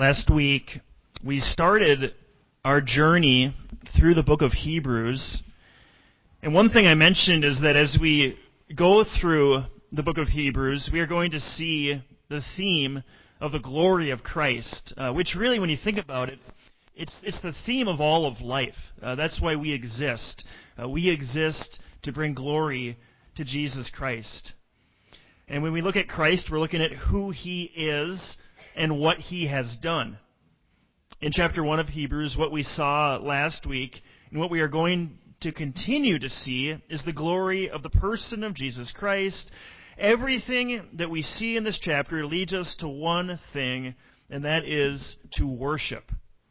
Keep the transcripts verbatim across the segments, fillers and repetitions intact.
Last week, we started our journey through the book of Hebrews. And one thing I mentioned is that as we go through the book of Hebrews, we are going to see the theme of the glory of Christ, uh, which really, when you think about it, it's it's the theme of all of life. Uh, that's why we exist. Uh, we exist to bring glory to Jesus Christ. And when we look at Christ, we're looking at who He is and what He has done. In chapter one of Hebrews, what we saw last week, and what we are going to continue to see, is the glory of the person of Jesus Christ. Everything that we see in this chapter leads us to one thing, and that is to worship.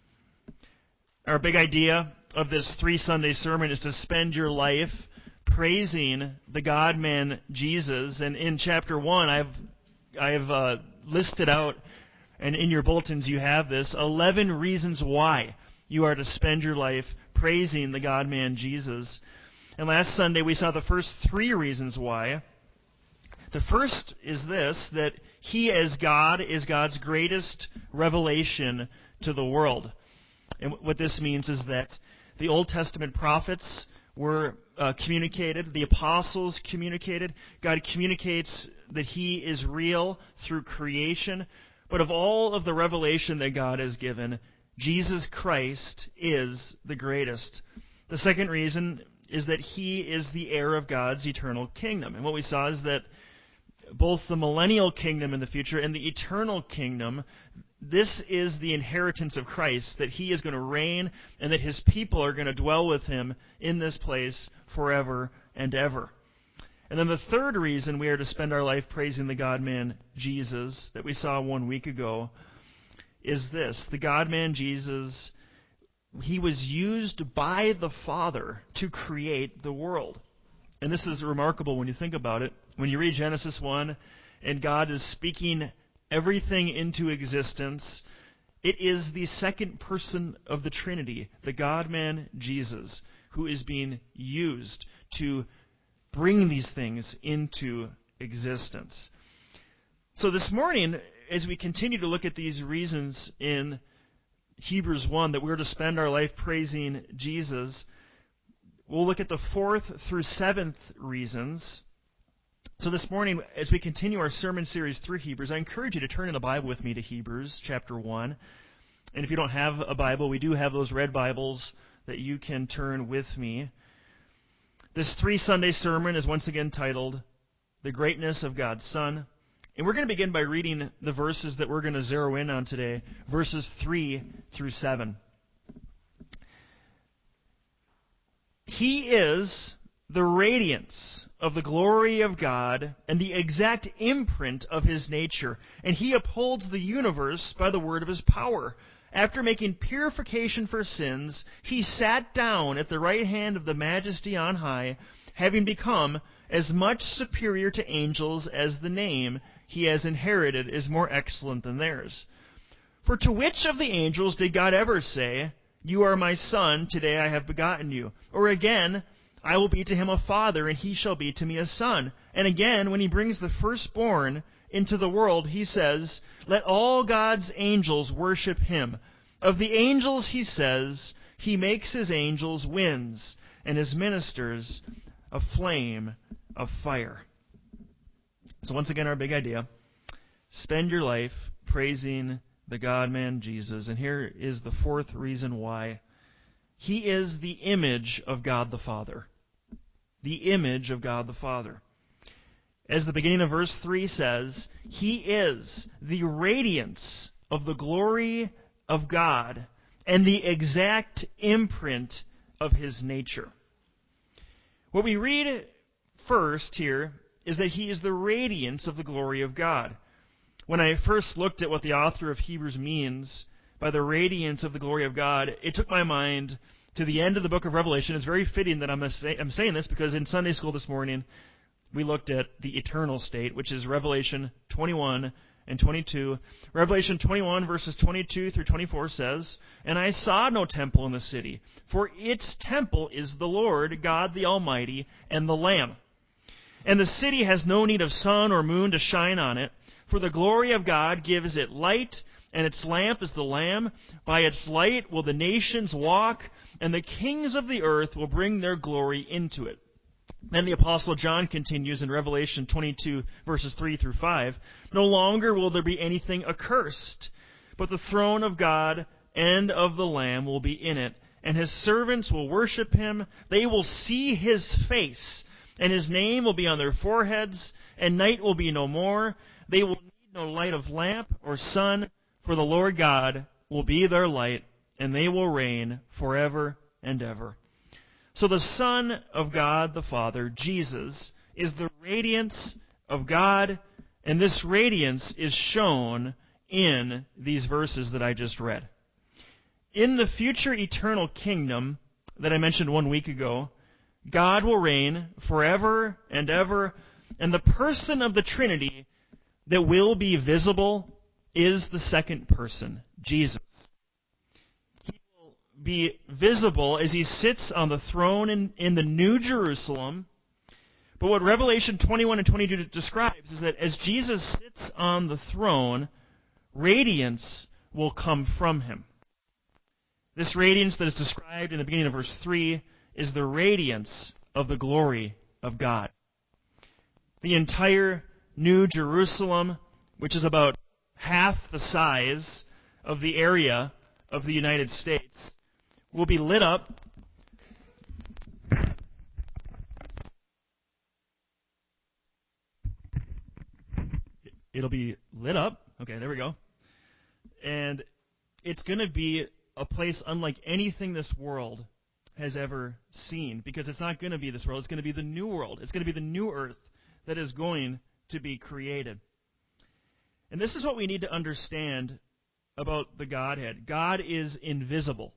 Our big idea of this three-Sunday sermon is to spend your life praising the God-man Jesus. And in chapter one, I've I've uh, listed out, and in your bulletins you have this, eleven reasons why you are to spend your life praising the God-man Jesus. And last Sunday we saw the first three reasons why. The first is this, that He as God is God's greatest revelation to the world. And what this means is that the Old Testament prophets were uh, communicated, the apostles communicated. God communicates that He is real through creation. But of all of the revelation that God has given, Jesus Christ is the greatest. The second reason is that He is the heir of God's eternal kingdom. And what we saw is that both the millennial kingdom in the future and the eternal kingdom, this is the inheritance of Christ, that He is going to reign and that His people are going to dwell with Him in this place forever and ever. And then the third reason we are to spend our life praising the God-man Jesus that we saw one week ago is this. The God-man Jesus, He was used by the Father to create the world. And this is remarkable when you think about it. When you read Genesis one and God is speaking everything into existence, it is the second person of the Trinity, the God-man Jesus, who is being used to bring these things into existence. So this morning, as we continue to look at these reasons in Hebrews one, that we're to spend our life praising Jesus, we'll look at the fourth through seventh reasons. So this morning, as we continue our sermon series through Hebrews, I encourage you to turn in the Bible with me to Hebrews chapter one. And if you don't have a Bible, we do have those red Bibles that you can turn with me. This three-Sunday sermon is once again titled, The Greatness of God's Son. And we're going to begin by reading the verses that we're going to zero in on today, verses three through seven. He is the radiance of the glory of God and the exact imprint of His nature, and He upholds the universe by the word of His power. After making purification for sins, He sat down at the right hand of the Majesty on high, having become as much superior to angels as the name He has inherited is more excellent than theirs. For to which of the angels did God ever say, "You are my Son, today I have begotten you"? Or again, "I will be to him a father, and he shall be to me a son"? And again, when He brings the firstborn into the world, He says, "Let all God's angels worship Him." Of the angels, He says, "He makes His angels winds, and His ministers a flame of fire." So once again, our big idea, spend your life praising the God-man Jesus. And here is the fourth reason why. He is the image of God the Father. The image of God the Father. As the beginning of verse three says, He is the radiance of the glory of God and the exact imprint of His nature. What we read first here is that He is the radiance of the glory of God. When I first looked at what the author of Hebrews means by the radiance of the glory of God, it took my mind to the end of the book of Revelation. It's very fitting that I'm, say, I'm saying this because in Sunday school this morning, we looked at the eternal state, which is Revelation twenty-one and twenty-two. Revelation twenty-one, verses twenty-two through twenty-four says, "And I saw no temple in the city, for its temple is the Lord, God the Almighty, and the Lamb. And the city has no need of sun or moon to shine on it, for the glory of God gives it light, and its lamp is the Lamb. By its light will the nations walk, and the kings of the earth will bring their glory into it. Then the Apostle John continues in Revelation twenty-two, verses three through five. No longer will there be anything accursed, but the throne of God and of the Lamb will be in it, and his servants will worship him. They will see his face, and his name will be on their foreheads, and night will be no more. They will need no light of lamp or sun, for the Lord God will be their light, and they will reign forever and ever. So the Son of God the Father, Jesus, is the radiance of God, and this radiance is shown in these verses that I just read. In the future eternal kingdom that I mentioned one week ago, God will reign forever and ever, and the person of the Trinity that will be visible is the second person, Jesus. He will be visible as he sits on the throne in, in the New Jerusalem. But what Revelation twenty-one and twenty-two describes is that as Jesus sits on the throne, radiance will come from him. This radiance that is described in the beginning of verse three is the radiance of the glory of God. The entire New Jerusalem, which is about half the size of the area of the United States, will be lit up It'll be lit up. Okay, there we go. And it's going to be a place unlike anything this world has ever seen, because it's not going to be this world. It's going to be the new world. It's going to be the new earth that is going to be created. And this is what we need to understand about the Godhead. God is invisible.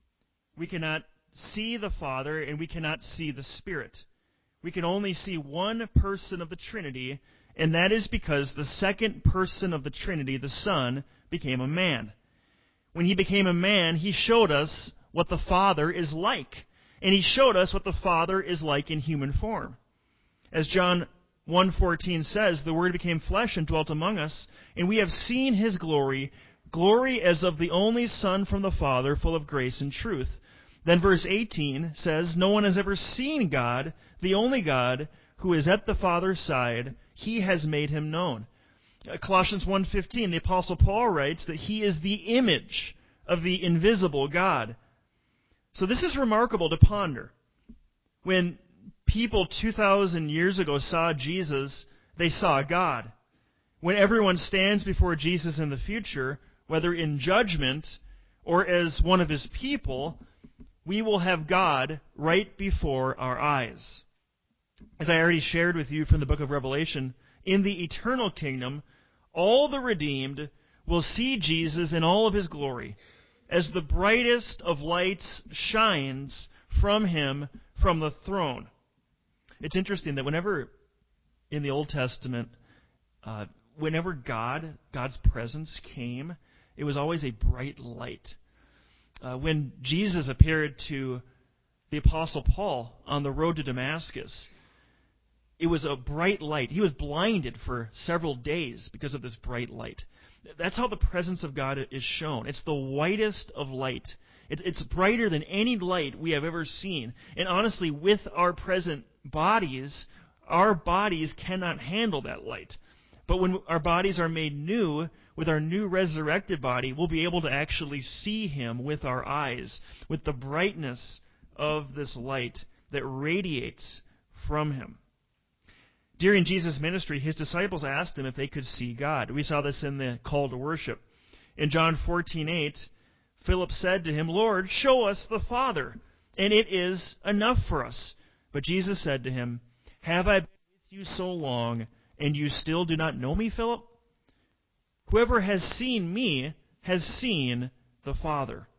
We cannot see the Father, and we cannot see the Spirit. We can only see one person of the Trinity, and that is because the second person of the Trinity, the Son, became a man. When he became a man, he showed us what the Father is like. And he showed us what the Father is like in human form. As John one fourteen says, the Word became flesh and dwelt among us, and we have seen his glory, glory as of the only Son from the Father, full of grace and truth. Then verse eighteen says, no one has ever seen God, the only God, who is at the Father's side. He has made him known. Colossians one fifteen, the Apostle Paul writes that he is the image of the invisible God. So this is remarkable to ponder. When people two thousand years ago saw Jesus, they saw God. When everyone stands before Jesus in the future, whether in judgment or as one of his people, we will have God right before our eyes. As I already shared with you from the book of Revelation, in the eternal kingdom, all the redeemed will see Jesus in all of his glory, as the brightest of lights shines from him from the throne. It's interesting that whenever in the Old Testament, uh, whenever God, God's presence came, it was always a bright light. Uh, when Jesus appeared to the Apostle Paul on the road to Damascus, it was a bright light. He was blinded for several days because of this bright light. That's how the presence of God is shown. It's the whitest of light. It's brighter than any light we have ever seen. And honestly, with our present bodies, our bodies cannot handle that light. But when our bodies are made new, with our new resurrected body, we'll be able to actually see him with our eyes, with the brightness of this light that radiates from him. During Jesus' ministry, his disciples asked him if they could see God. We saw this in the call to worship. In John fourteen eight, Philip said to him, Lord, show us the Father, and it is enough for us. But Jesus said to him, have I been with you so long, and you still do not know me, Philip? Whoever has seen me has seen the Father.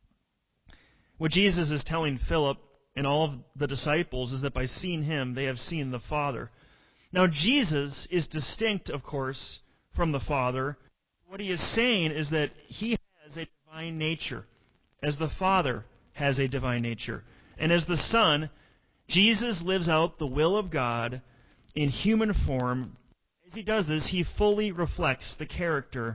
What Jesus is telling Philip and all of the disciples is that by seeing him, they have seen the Father. Now, Jesus is distinct, of course, from the Father. What he is saying is that he has a divine nature, as the Father has a divine nature. And as the Son, Jesus lives out the will of God in human form. As he does this, he fully reflects the character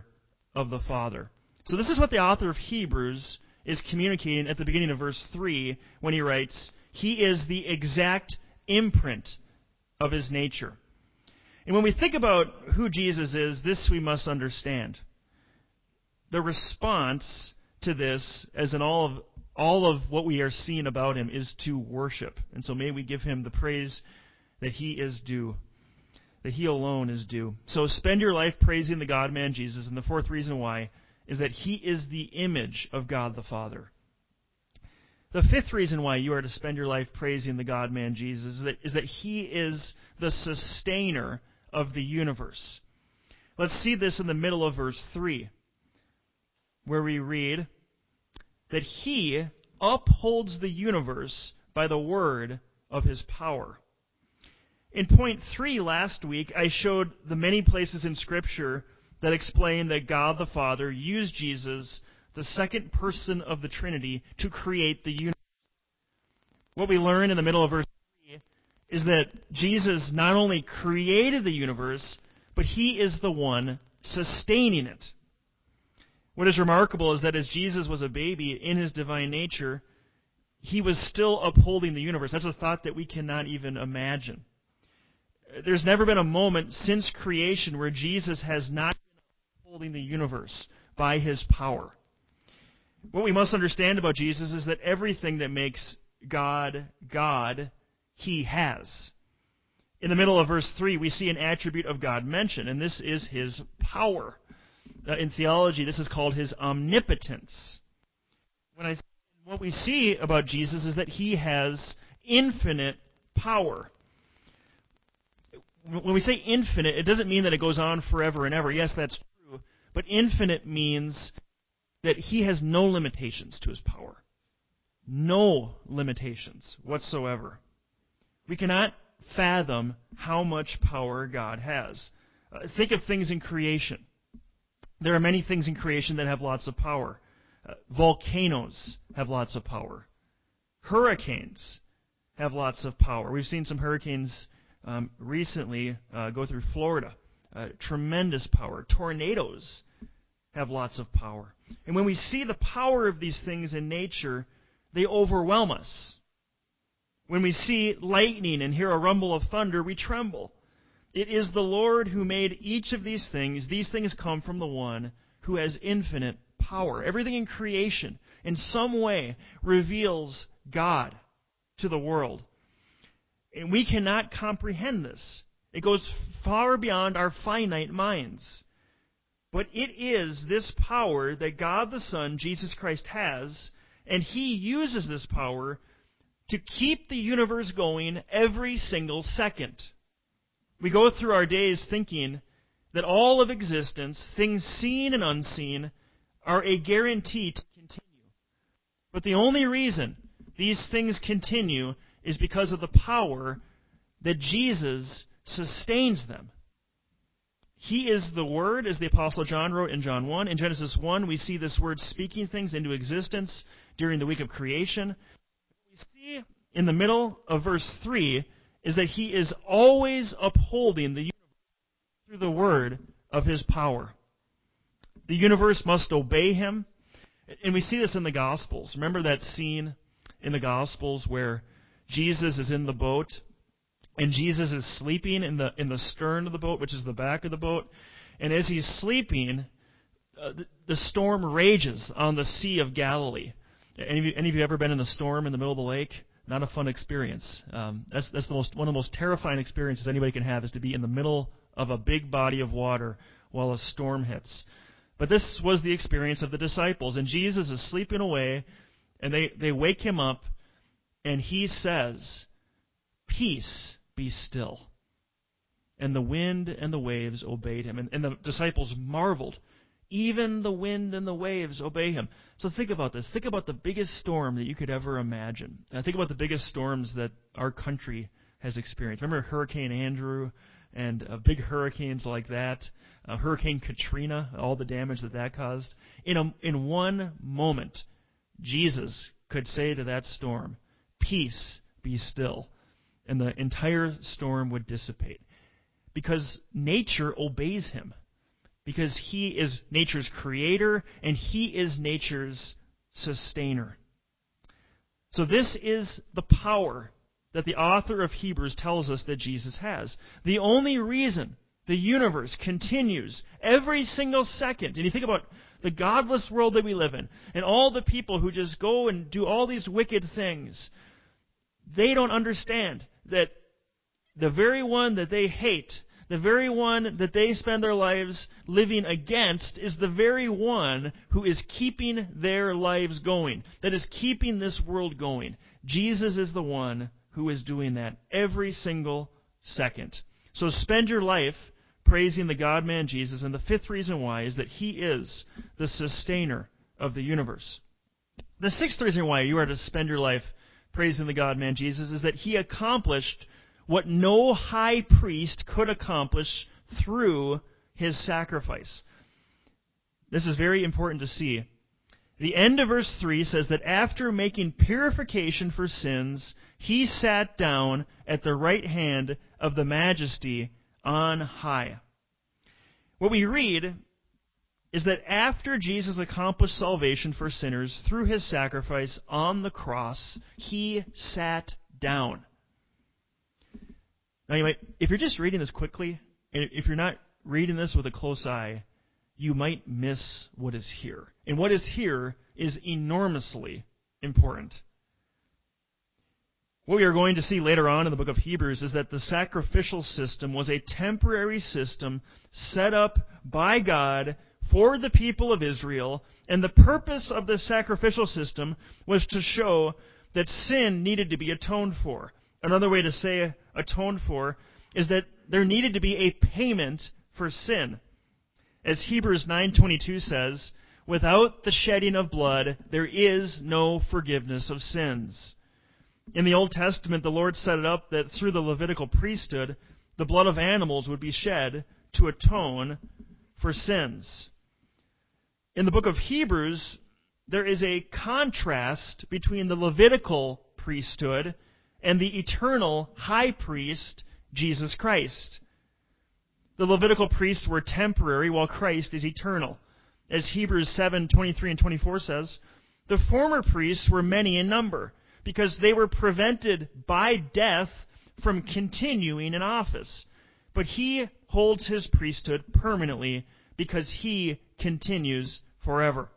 of the Father. So this is what the author of Hebrews is communicating at the beginning of verse three when he writes, He is the exact imprint of His nature. And when we think about who Jesus is, this we must understand. The response to this, as in all of all of what we are seeing about Him, is to worship. And so may we give Him the praise that He is due, that He alone is due. So spend your life praising the God-man Jesus. And the fourth reason why is that He is the image of God the Father. The fifth reason why you are to spend your life praising the God-man Jesus is that, is that He is the sustainer of the universe. Let's see this in the middle of verse three, where we read that He upholds the universe by the word of His power. In point three last week, I showed the many places in Scripture that explain that God the Father used Jesus, the second person of the Trinity, to create the universe. What we learn in the middle of verse three is that Jesus not only created the universe, but He is the one sustaining it. What is remarkable is that as Jesus was a baby in His divine nature, He was still upholding the universe. That's a thought that we cannot even imagine. There's never been a moment since creation where Jesus has not been upholding the universe by His power. What we must understand about Jesus is that everything that makes God God, He has. In the middle of verse three, we see an attribute of God mentioned, and this is His power. Uh, in theology, this is called His omnipotence. When I, what we see about Jesus is that He has infinite power. When we say infinite, it doesn't mean that it goes on forever and ever. Yes, that's true. But infinite means that He has no limitations to His power. No limitations whatsoever. We cannot fathom how much power God has. Uh, think of things in creation. There are many things in creation that have lots of power. Uh, volcanoes have lots of power. Hurricanes have lots of power. We've seen some hurricanes um, recently uh, go through Florida. Uh, tremendous power. Tornadoes have lots of power. And when we see the power of these things in nature, they overwhelm us. When we see lightning and hear a rumble of thunder, we tremble. It is the Lord who made each of these things. These things come from the one who has infinite power. Everything in creation, in some way, reveals God to the world. And we cannot comprehend this. It goes far beyond our finite minds. But it is this power that God the Son, Jesus Christ, has, and He uses this power to keep the universe going every single second. We go through our days thinking that all of existence, things seen and unseen, are a guarantee to continue. But the only reason these things continue is because of the power that Jesus sustains them. He is the Word, as the Apostle John wrote in John one. In Genesis one, we see this Word speaking things into existence during the week of creation. What we see in the middle of verse three is that He is always upholding the universe through the word of His power. The universe must obey Him. And we see this in the Gospels. Remember that scene in the Gospels where Jesus is in the boat and Jesus is sleeping in the in the stern of the boat, which is the back of the boat. And as He's sleeping, uh, the, the storm rages on the Sea of Galilee. Any of, you, any of you ever been in a storm in the middle of the lake? Not a fun experience. Um, that's that's the most one of the most terrifying experiences anybody can have, is to be in the middle of a big body of water while a storm hits. But this was the experience of the disciples, and Jesus is sleeping away, and they, they wake Him up, and He says, "Peace, be still." And the wind and the waves obeyed Him. And, and the disciples marveled. Even the wind and the waves obey Him. So think about this. Think about the biggest storm that you could ever imagine. And think about the biggest storms that our country has experienced. Remember Hurricane Andrew and uh, big hurricanes like that? Uh, Hurricane Katrina, all the damage that that caused. In, a, in one moment, Jesus could say to that storm, "Peace, be still." And the entire storm would dissipate. Because nature obeys Him. because He is nature's creator and He is nature's sustainer. So this is the power that the author of Hebrews tells us that Jesus has. The only reason the universe continues every single second, and you think about the godless world that we live in, and all the people who just go and do all these wicked things, they don't understand that the very one that they hate, the very one that they spend their lives living against, is the very one who is keeping their lives going, that is keeping this world going. Jesus is the one who is doing that every single second. So spend your life praising the God-man Jesus, and the fifth reason why is that He is the sustainer of the universe. The sixth reason why you are to spend your life praising the God-man Jesus is that He accomplished what no high priest could accomplish through His sacrifice. This is very important to see. The end of verse three says that after making purification for sins, He sat down at the right hand of the Majesty on high. What we read is that after Jesus accomplished salvation for sinners through His sacrifice on the cross, He sat down. Now, you might, if you're just reading this quickly, and if you're not reading this with a close eye, you might miss what is here. And what is here is enormously important. What we are going to see later on in the book of Hebrews is that the sacrificial system was a temporary system set up by God for the people of Israel, and the purpose of this sacrificial system was to show that sin needed to be atoned for. Another way to say atoned for is that there needed to be a payment for sin. As Hebrews nine twenty-two says, without the shedding of blood, there is no forgiveness of sins. In the Old Testament, the Lord set it up that through the Levitical priesthood, the blood of animals would be shed to atone for sins. In the book of Hebrews, there is a contrast between the Levitical priesthood and the eternal high priest, Jesus Christ. The Levitical priests were temporary, while Christ is eternal. As Hebrews seven twenty-three and twenty-four says, the former priests were many in number, because they were prevented by death from continuing in office. But He holds His priesthood permanently, because He continues forever.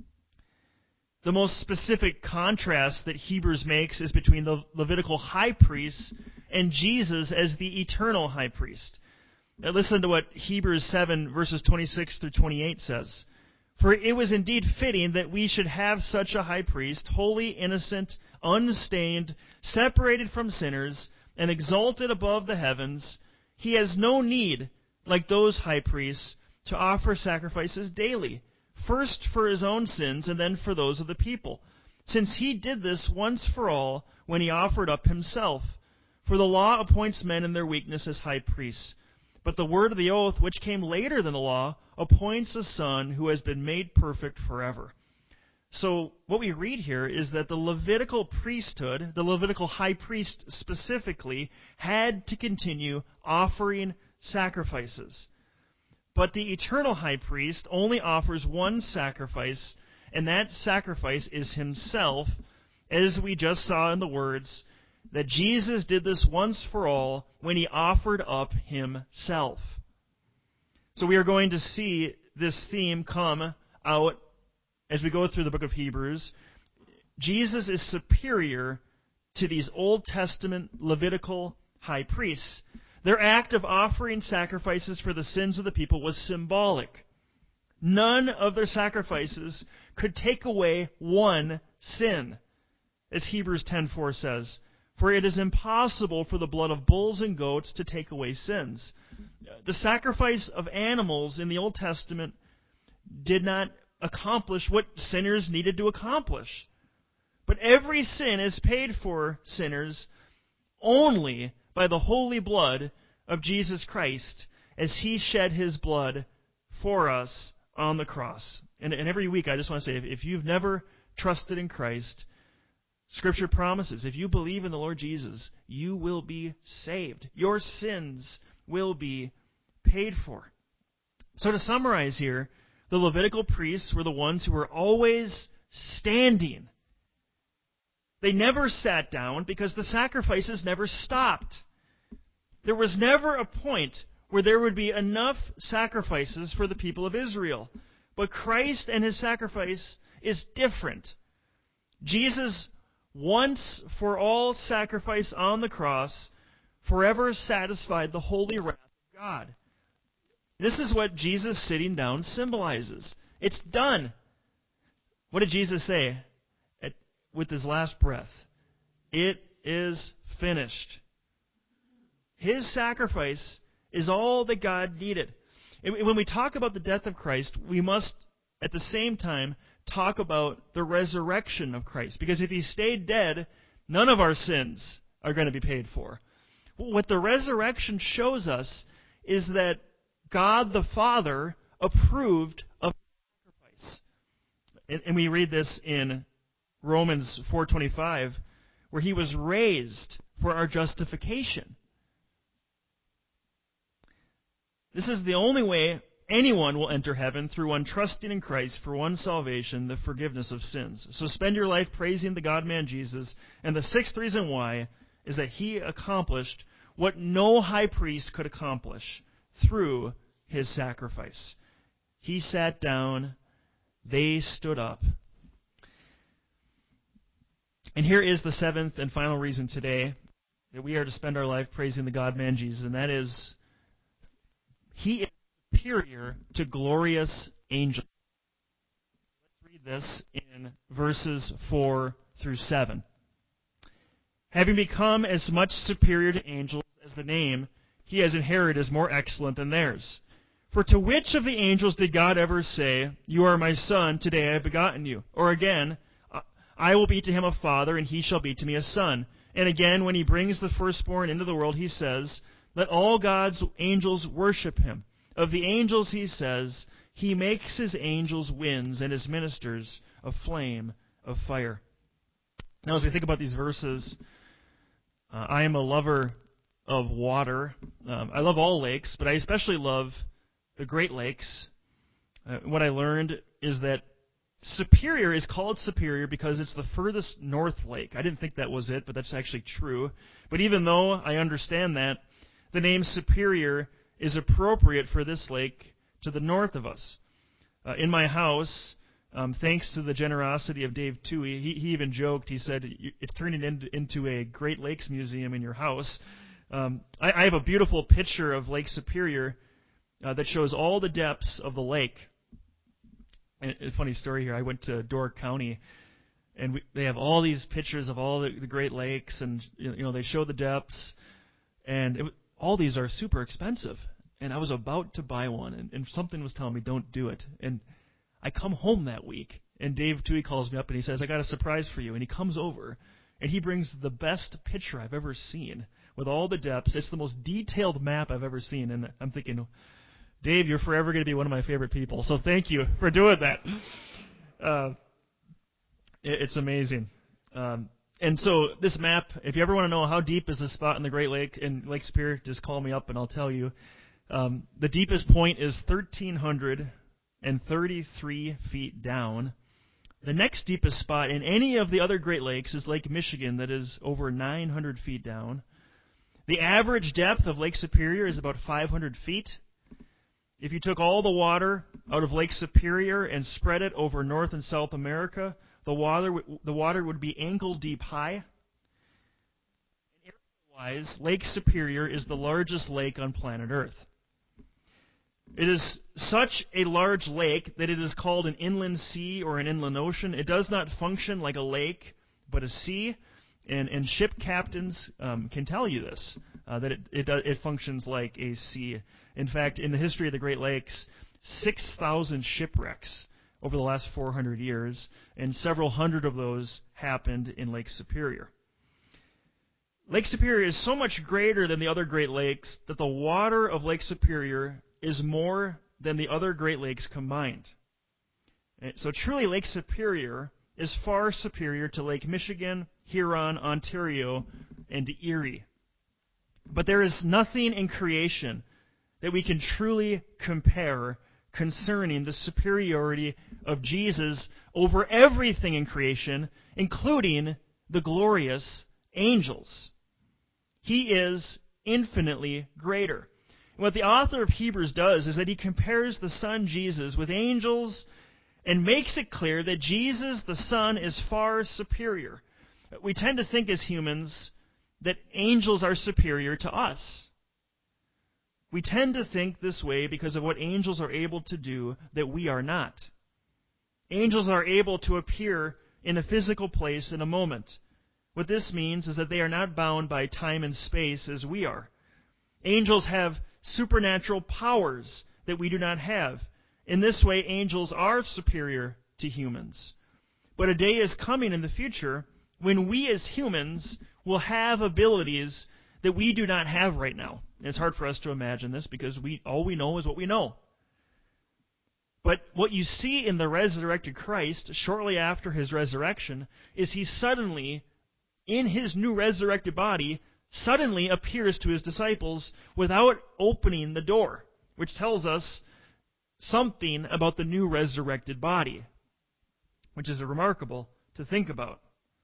The most specific contrast that Hebrews makes is between the Levitical high priests and Jesus as the eternal high priest. Now listen to what Hebrews seven, verses twenty-six through twenty-eight says. For it was indeed fitting that we should have such a high priest, holy, innocent, unstained, separated from sinners, and exalted above the heavens. He has no need, like those high priests, to offer sacrifices daily, first for His own sins and then for those of the people, since He did this once for all when He offered up Himself. For the law appoints men in their weakness as high priests. But the word of the oath, which came later than the law, appoints a Son who has been made perfect forever. So what we read here is that the Levitical priesthood, the Levitical high priest specifically, had to continue offering sacrifices. But the eternal high priest only offers one sacrifice, and that sacrifice is Himself, as we just saw in the words that Jesus did this once for all when He offered up Himself. So we are going to see this theme come out as we go through the book of Hebrews. Jesus is superior to these Old Testament Levitical high priests. Their act of offering sacrifices for the sins of the people was symbolic. None of their sacrifices could take away one sin, as Hebrews ten four says. For it is impossible for the blood of bulls and goats to take away sins. The sacrifice of animals in the Old Testament did not accomplish what sinners needed to accomplish. But every sin is paid for sinners only by the holy blood of Jesus Christ, as He shed His blood for us on the cross. And, and every week I just want to say, if, if you've never trusted in Christ, Scripture promises, if you believe in the Lord Jesus, you will be saved. Your sins will be paid for. So to summarize here, the Levitical priests were the ones who were always standing. They never sat down because the sacrifices never stopped. There was never a point where there would be enough sacrifices for the people of Israel. But Christ and his sacrifice is different. Jesus' once for all sacrifice on the cross forever satisfied the holy wrath of God. This is what Jesus sitting down symbolizes. It's done. What did Jesus say at, with his last breath? It is finished. His sacrifice is all that God needed. And when we talk about the death of Christ, we must, at the same time, talk about the resurrection of Christ. Because if he stayed dead, none of our sins are going to be paid for. What the resurrection shows us is that God the Father approved of the sacrifice. And, and we read this in Romans four twenty-five, where he was raised for our justification. This is the only way anyone will enter heaven, through one trusting in Christ for one's salvation, the forgiveness of sins. So spend your life praising the God-man Jesus. And the sixth reason why is that he accomplished what no high priest could accomplish through his sacrifice. He sat down, they stood up. And here is the seventh and final reason today that we are to spend our life praising the God-man Jesus, and that is he is superior to glorious angels. Let's read this in verses four through seven. Having become as much superior to angels as the name he has inherited is more excellent than theirs. For to which of the angels did God ever say, "You are my son, today I have begotten you"? Or again, "I will be to him a father, and he shall be to me a son"? And again, when he brings the firstborn into the world, he says, "Let all God's angels worship him." Of the angels, he says, "He makes his angels winds and his ministers a flame of fire." Now, as we think about these verses, uh, I am a lover of water. Um, I love all lakes, but I especially love the Great Lakes. Uh, what I learned is that Superior is called Superior because it's the furthest north lake. I didn't think that was it, but that's actually true. But even though I understand that, the name Superior is appropriate for this lake to the north of us. Uh, in my house, um, thanks to the generosity of Dave Toohey, he, he even joked, he said, "It's turning into, into a Great Lakes Museum in your house." Um, I, I have a beautiful picture of Lake Superior uh, that shows all the depths of the lake. And a funny story here, I went to Door County, and we, they have all these pictures of all the, the Great Lakes, and you know they show the depths, and it, all these are super expensive. And I was about to buy one, and, and something was telling me, don't do it. And I come home that week, and Dave Toohey calls me up, and he says, "I got a surprise for you." And he comes over, and he brings the best picture I've ever seen with all the depths. It's the most detailed map I've ever seen, and I'm thinking, Dave, you're forever going to be one of my favorite people, so thank you for doing that. Uh, it, it's amazing. Um, and so this map, if you ever want to know how deep is this spot in the Great Lake, in Lake Superior, just call me up and I'll tell you. Um, the deepest point is one thousand three hundred thirty-three feet down. The next deepest spot in any of the other Great Lakes is Lake Michigan, that is over nine hundred feet down. The average depth of Lake Superior is about five hundred feet. If you took all the water out of Lake Superior and spread it over North and South America, the water the water would be ankle deep high. Area-wise, Lake Superior is the largest lake on planet Earth. It is such a large lake that it is called an inland sea or an inland ocean. It does not function like a lake, but a sea. And, and ship captains um, can tell you this, uh, that it, it, it functions like a sea. In fact, in the history of the Great Lakes, six thousand shipwrecks over the last four hundred years, and several hundred of those happened in Lake Superior. Lake Superior is so much greater than the other Great Lakes that the water of Lake Superior is more than the other Great Lakes combined. So truly, Lake Superior is far superior to Lake Michigan, Huron, Ontario, and Erie. But there is nothing in creation that we can truly compare concerning the superiority of Jesus over everything in creation, including the glorious angels. He is infinitely greater. And what the author of Hebrews does is that he compares the Son Jesus with angels and makes it clear that Jesus, the Son, is far superior. We tend to think as humans that angels are superior to us. We tend to think this way because of what angels are able to do that we are not. Angels are able to appear in a physical place in a moment. What this means is that they are not bound by time and space as we are. Angels have supernatural powers that we do not have. In this way, angels are superior to humans. But a day is coming in the future when we as humans will have abilities that we do not have right now. And it's hard for us to imagine this because we all we know is what we know. But what you see in the resurrected Christ shortly after his resurrection is he suddenly, in his new resurrected body, suddenly appears to his disciples without opening the door, which tells us something about the new resurrected body, which is remarkable to think about.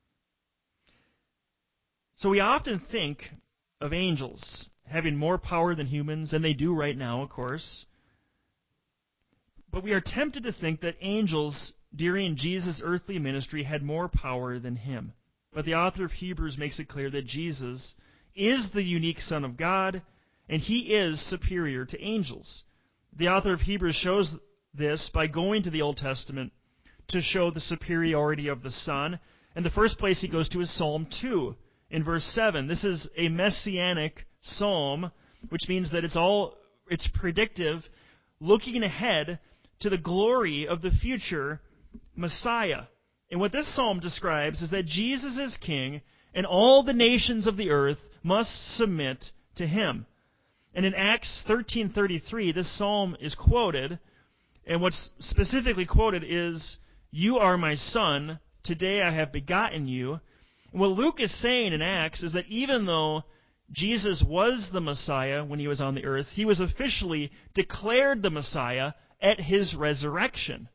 So we often think of angels having more power than humans, and they do right now, of course. But we are tempted to think that angels during Jesus' earthly ministry had more power than him. But the author of Hebrews makes it clear that Jesus is the unique Son of God, and he is superior to angels. The author of Hebrews shows this by going to the Old Testament to show the superiority of the Son. And the first place he goes to is Psalm two. In verse seven, this is a messianic psalm, which means that it's all it's predictive, looking ahead to the glory of the future Messiah. And what this psalm describes is that Jesus is king, and all the nations of the earth must submit to him. And in Acts thirteen thirty-three, this psalm is quoted, and what's specifically quoted is, "You are my son, today I have begotten you." And what Luke is saying in Acts is that even though Jesus was the Messiah when he was on the earth, he was officially declared the Messiah at his resurrection.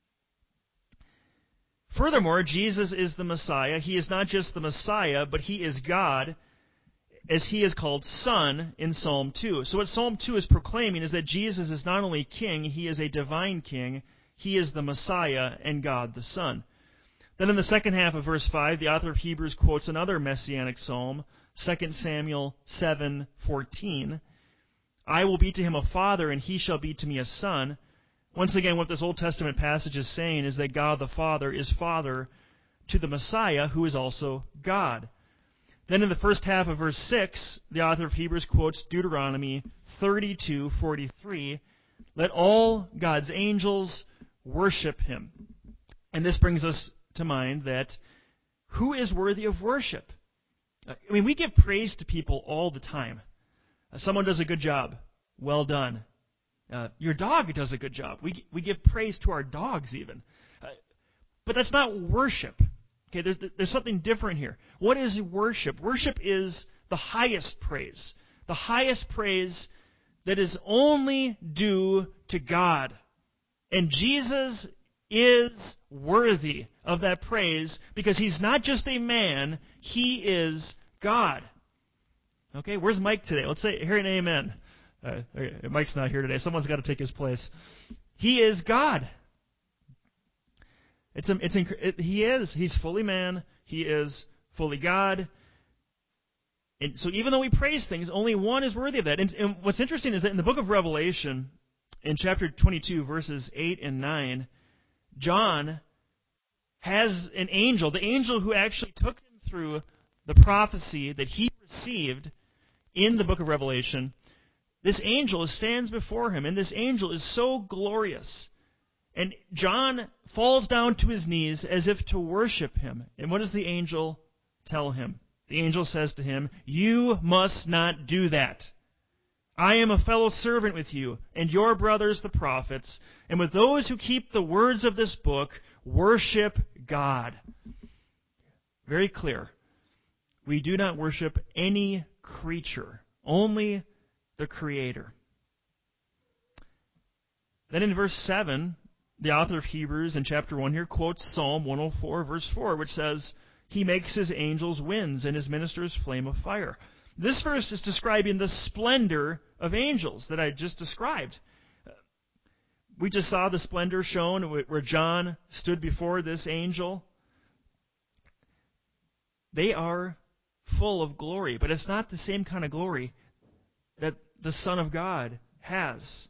Furthermore, Jesus is the Messiah. He is not just the Messiah, but he is God, as he is called Son in Psalm two. So what Psalm two is proclaiming is that Jesus is not only king, he is a divine king. He is the Messiah and God the Son. Then in the second half of verse five, the author of Hebrews quotes another messianic psalm, Second Samuel seven fourteen. "I will be to him a father, and he shall be to me a son." Once again, what this Old Testament passage is saying is that God the Father is father to the Messiah, who is also God. Then in the first half of verse six, the author of Hebrews quotes Deuteronomy thirty-two forty-three. "Let all God's angels worship him." And this brings us to mind that who is worthy of worship? I mean, we give praise to people all the time. Uh, someone does a good job. Well done. Uh, your dog does a good job. We we give praise to our dogs even. Uh, but that's not worship. Okay, there's there's something different here. What is worship? Worship is the highest praise. The highest praise that is only due to God. And Jesus is worthy of that praise because he's not just a man, he is God. Okay, where's Mike today? Let's say, hear an amen. Uh, Mike's not here today. Someone's got to take his place. He is God. It's, a, it's it, he is. He's fully man. He is fully God. And so even though we praise things, only one is worthy of that. And, and what's interesting is that in the book of Revelation, in chapter twenty-two, verses eight and nine, John has an angel, the angel who actually took him through the prophecy that he received in the book of Revelation. This angel stands before him, and this angel is so glorious. And John falls down to his knees as if to worship him. And what does the angel tell him? The angel says to him, "You must not do that. I am a fellow servant with you and your brothers the prophets, and with those who keep the words of this book, worship God." Very clear. We do not worship any creature, only the Creator. Then in verse seven, the author of Hebrews in chapter one here quotes Psalm one oh four, verse four, which says, He makes His angels winds and His ministers flame of fire. This verse is describing the splendor of angels that I just described. We just saw the splendor shown where John stood before this angel. They are full of glory, but it's not the same kind of glory that the Son of God has.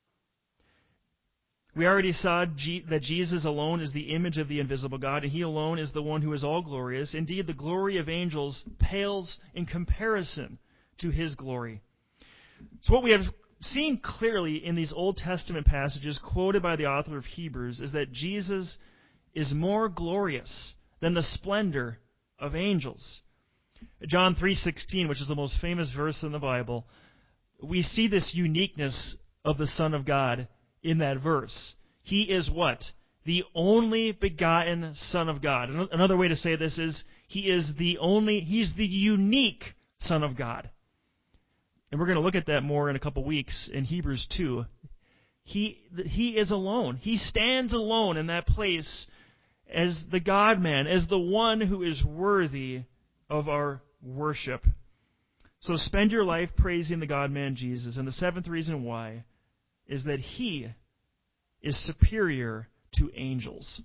We already saw G- that Jesus alone is the image of the invisible God, and He alone is the one who is all glorious. Indeed, the glory of angels pales in comparison to His glory. So what we have seen clearly in these Old Testament passages quoted by the author of Hebrews is that Jesus is more glorious than the splendor of angels. John three sixteen, which is the most famous verse in the Bible, we see this uniqueness of the Son of God in that verse. He is what? The only begotten Son of God. Another way to say this is, He is the only, He's the unique Son of God. And we're going to look at that more in a couple weeks in Hebrews two. He, he is alone. He stands alone in that place as the God-man, as the one who is worthy of our worship. So spend your life praising the God-man Jesus. And the seventh reason why is that He is superior to angels.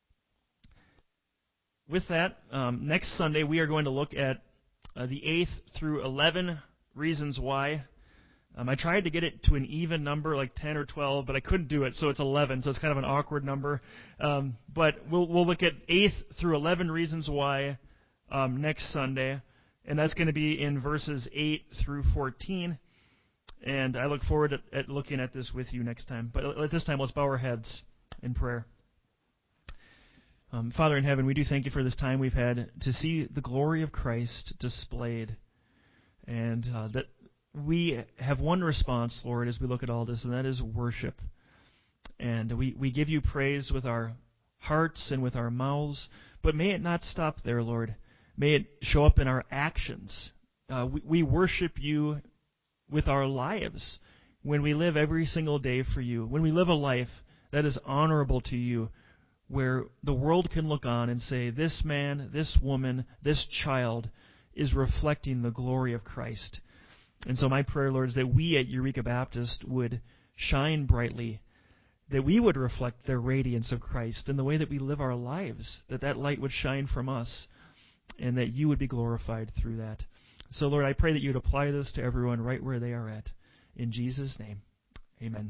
With that, um, next Sunday we are going to look at uh, the eighth through eleven reasons why. Um, I tried to get it to an even number, like ten or twelve, but I couldn't do it, so it's eleven, so it's kind of an awkward number. Um, but we'll we'll look at eighth through eleven reasons why um, next Sunday, and that's going to be in verses eight through fourteen. And I look forward to, at looking at this with you next time. But at this time, let's bow our heads in prayer. Um, Father in heaven, we do thank You for this time we've had to see the glory of Christ displayed. And uh, that we have one response, Lord, as we look at all this, and that is worship. And we, we give You praise with our hearts and with our mouths, but may it not stop there, Lord. May it show up in our actions. Uh, we, we worship You with our lives when we live every single day for You, when we live a life that is honorable to You, where the world can look on and say, this man, this woman, this child is reflecting the glory of Christ. And so my prayer, Lord, is that we at Eureka Baptist would shine brightly, that we would reflect the radiance of Christ in the way that we live our lives, that that light would shine from us, and that You would be glorified through that. So, Lord, I pray that You would apply this to everyone right where they are at. In Jesus' name, amen.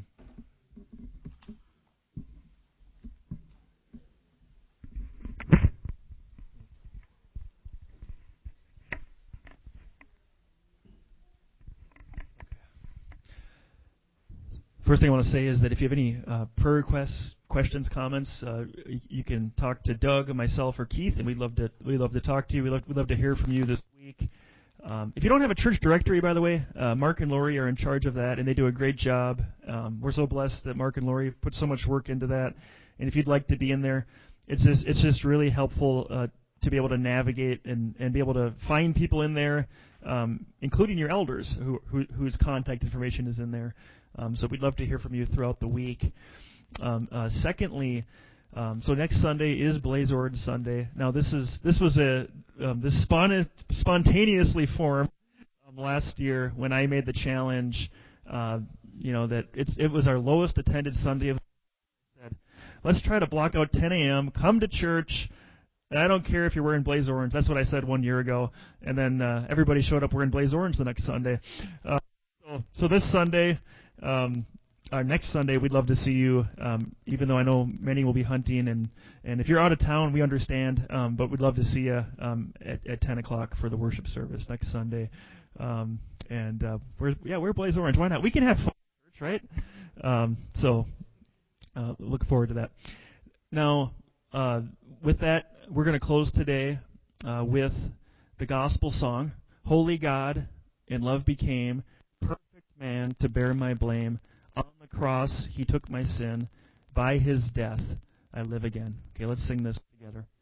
First thing I want to say is that if you have any uh, prayer requests, questions, comments, uh, you can talk to Doug, myself, or Keith, and we'd love to we'd love to talk to you. We'd love, we'd love to hear from you this week. Um, if you don't have a church directory, by the way, uh, Mark and Lori are in charge of that, and they do a great job. Um, we're so blessed that Mark and Lori put so much work into that. And if you'd like to be in there, it's just, it's just really helpful uh, to be able to navigate and, and be able to find people in there, um, including your elders who, who, whose contact information is in there. Um, so we'd love to hear from you throughout the week. Um, uh, secondly, Um, so next Sunday is Blaze Orange Sunday. Now this is this was a um, this spon- spontaneously formed um, last year when I made the challenge. Uh, you know that it's it was our lowest attended Sunday of the year. I said, let's try to block out ten a.m. Come to church. And I don't care if you're wearing Blaze Orange. That's what I said one year ago. And then uh, everybody showed up wearing Blaze Orange the next Sunday. Uh, so, so this Sunday. Um, Our next Sunday, we'd love to see you, um, even though I know many will be hunting. And, and if you're out of town, we understand, um, but we'd love to see you um, at, at ten o'clock for the worship service next Sunday. Um, and, uh, we're, yeah, we're Blaze Orange. Why not? We can have fun at church, right? Um, so uh, look forward to that. Now, uh, with that, we're going to close today uh, with the gospel song, Holy God, in love became perfect man to bear my blame. On the cross, he took my sin. By his death, I live again. Okay, let's sing this together.